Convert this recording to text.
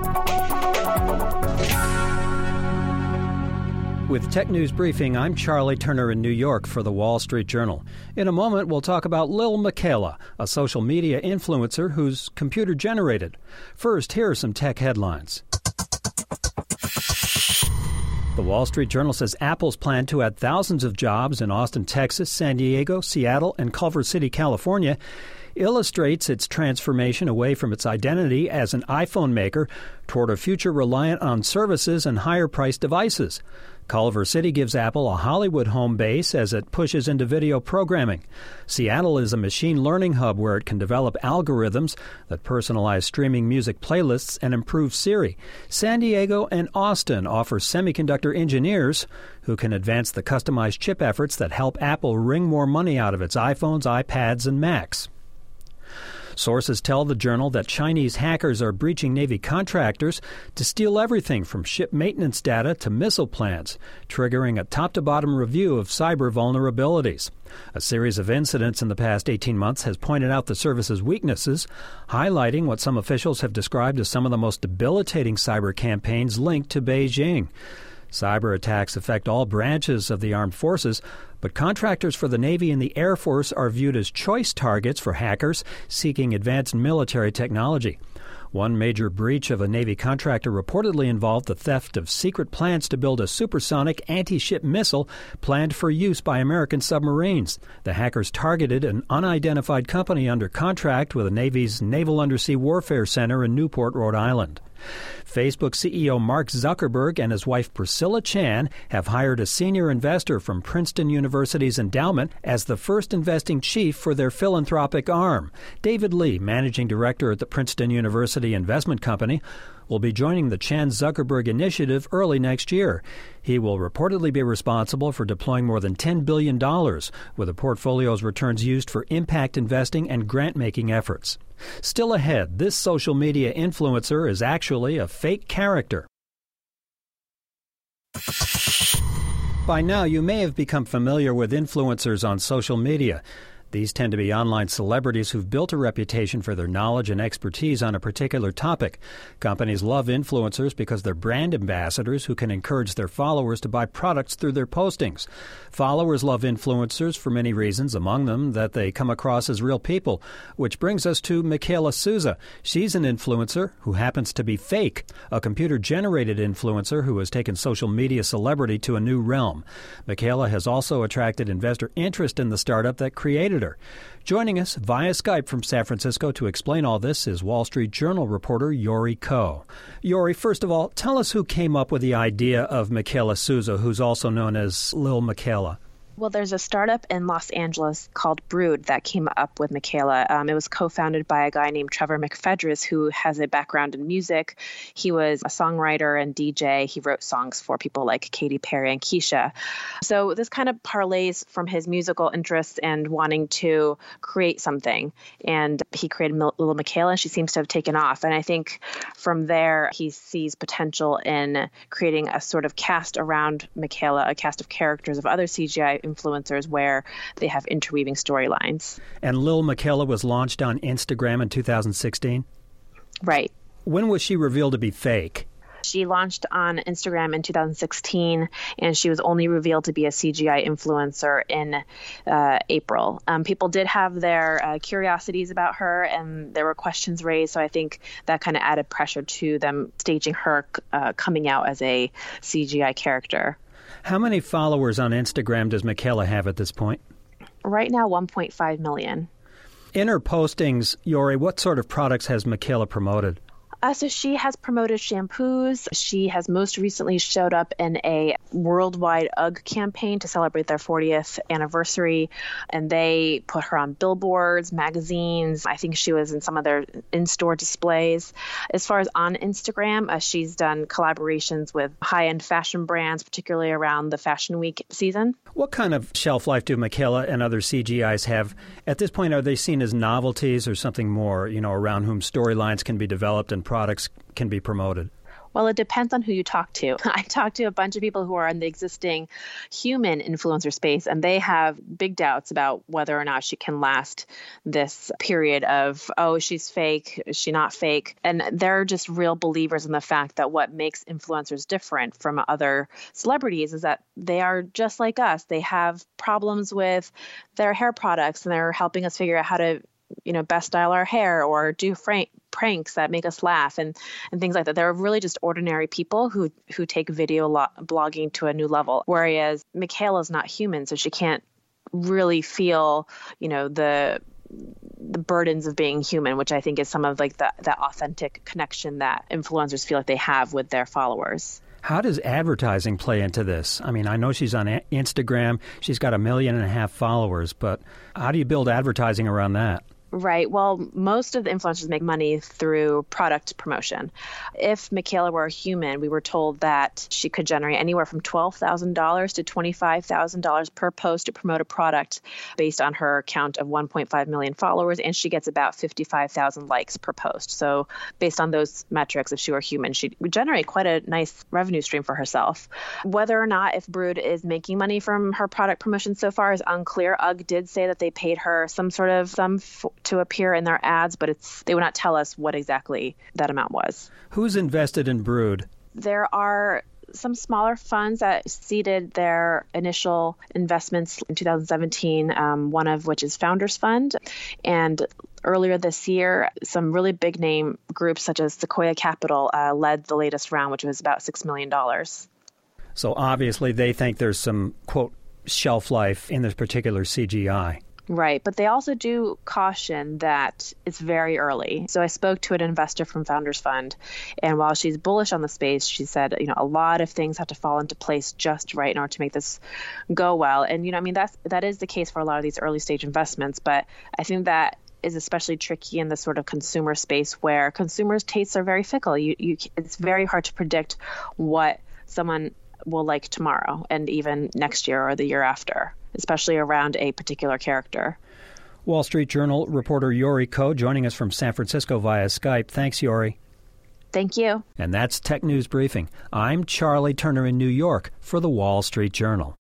With Tech News Briefing, I'm Charlie Turner in New York for The Wall Street Journal. In a moment, we'll talk about Lil Miquela, a social media influencer who's computer-generated. First, here are some tech headlines. The Wall Street Journal says Apple's plan to add thousands of jobs in Austin, Texas, San Diego, Seattle, and Culver City, California, illustrates its transformation away from its identity as an iPhone maker toward a future reliant on services and higher-priced devices. Culver City gives Apple a Hollywood home base as it pushes into video programming. Seattle is a machine learning hub where it can develop algorithms that personalize streaming music playlists and improve Siri. San Diego and Austin offer semiconductor engineers who can advance the customized chip efforts that help Apple wring more money out of its iPhones, iPads, and Macs. Sources tell the Journal that Chinese hackers are breaching Navy contractors to steal everything from ship maintenance data to missile plans, triggering a top-to-bottom review of cyber vulnerabilities. A series of incidents in the past 18 months has pointed out the service's weaknesses, highlighting what some officials have described as some of the most debilitating cyber campaigns linked to Beijing. Cyber attacks affect all branches of the armed forces, but contractors for the Navy and the Air Force are viewed as choice targets for hackers seeking advanced military technology. One major breach of a Navy contractor reportedly involved the theft of secret plans to build a supersonic anti-ship missile planned for use by American submarines. The hackers targeted an unidentified company under contract with the Navy's Naval Undersea Warfare Center in Newport, Rhode Island. Facebook CEO Mark Zuckerberg and his wife Priscilla Chan have hired a senior investor from Princeton University's endowment as the first investing chief for their philanthropic arm. David Lee, managing director at the Princeton University Investment Company, will be joining the Chan-Zuckerberg initiative early next year. He will reportedly be responsible for deploying more than $10 billion, with the portfolio's returns used for impact investing and grant-making efforts. Still ahead, this social media influencer is actually a fake character. By now, you may have become familiar with influencers on social media. These tend to be online celebrities who've built a reputation for their knowledge and expertise on a particular topic. Companies love influencers because they're brand ambassadors who can encourage their followers to buy products through their postings. Followers love influencers for many reasons, among them that they come across as real people, which brings us to Miquela Souza. She's an influencer who happens to be fake, a computer-generated influencer who has taken social media celebrity to a new realm. Miquela has also attracted investor interest in the startup that created her. Joining us via Skype from San Francisco to explain all this is Wall Street Journal reporter Yori Ko. Yori, first of all, tell us who came up with the idea of Miquela Souza, who's also known as Lil Miquela. Well, there's a startup in Los Angeles called Brood that came up with Miquela. It was co-founded by a guy named Trevor McFedris, who has a background in music. He was a songwriter and DJ. He wrote songs for people like Katy Perry and Keisha. So this kind of parlays from his musical interests and wanting to create something. And he created Lil Miquela, and she seems to have taken off. And I think from there, he sees potential in creating a sort of cast around Miquela, a cast of characters of other CGI influencers where they have interweaving storylines. And Lil Miquela was launched on Instagram in 2016? Right. When was she revealed to be fake? She launched on Instagram in 2016, and she was only revealed to be a CGI influencer in April. People did have their curiosities about her, and there were questions raised, so I think that kind of added pressure to them staging her coming out as a CGI character. How many followers on Instagram does Miquela have at this point? Right now, 1.5 million. In her postings, Yori, what sort of products has Miquela promoted? So she has promoted shampoos. She has most recently showed up in a worldwide UGG campaign to celebrate their 40th anniversary, and they put her on billboards, magazines. I think she was in some of their in-store displays. As far as on Instagram, she's done collaborations with high-end fashion brands, particularly around the Fashion Week season. What kind of shelf life do Miquela and other CGIs have? At this point, are they seen as novelties or something more, around whom storylines can be developed and products can be promoted? Well, it depends on who you talk to. I talked to a bunch of people who are in the existing human influencer space, and they have big doubts about whether or not she can last this period of, oh, she's fake, is she not fake? And they're just real believers in the fact that what makes influencers different from other celebrities is that they are just like us. They have problems with their hair products, and they're helping us figure out how to best style our hair or do pranks that make us laugh and things like that. They're really just ordinary people who take video blogging to a new level. Whereas Michaela's not human, so she can't really feel, the burdens of being human, which I think is some of like that authentic connection that influencers feel like they have with their followers. How does advertising play into this? I mean, I know she's on Instagram. She's got 1.5 million followers, but how do you build advertising around that? Right. Well, most of the influencers make money through product promotion. If Michaela were a human, we were told that she could generate anywhere from $12,000 to $25,000 per post to promote a product based on her count of 1.5 million followers, and she gets about 55,000 likes per post. So based on those metrics, if she were human, she would generate quite a nice revenue stream for herself. Whether or not if Brood is making money from her product promotion so far is unclear. UGG did say that they paid her some sort of sum to appear in their ads, but they would not tell us what exactly that amount was. Who's invested in Brood? There are some smaller funds that seeded their initial investments in 2017, one of which is Founders Fund. And earlier this year, some really big name groups such as Sequoia Capital led the latest round, which was about $6 million. So obviously they think there's some, quote, shelf life in this particular CGI. Right. But they also do caution that it's very early. So I spoke to an investor from Founders Fund, and while she's bullish on the space, she said, a lot of things have to fall into place just right in order to make this go well. And, that is the case for a lot of these early stage investments. But I think that is especially tricky in the sort of consumer space where consumers' tastes are very fickle. It's very hard to predict what someone will like tomorrow and even next year or the year after, especially around a particular character. Wall Street Journal reporter Yori Ko joining us from San Francisco via Skype. Thanks, Yori. Thank you. And that's Tech News Briefing. I'm Charlie Turner in New York for the Wall Street Journal.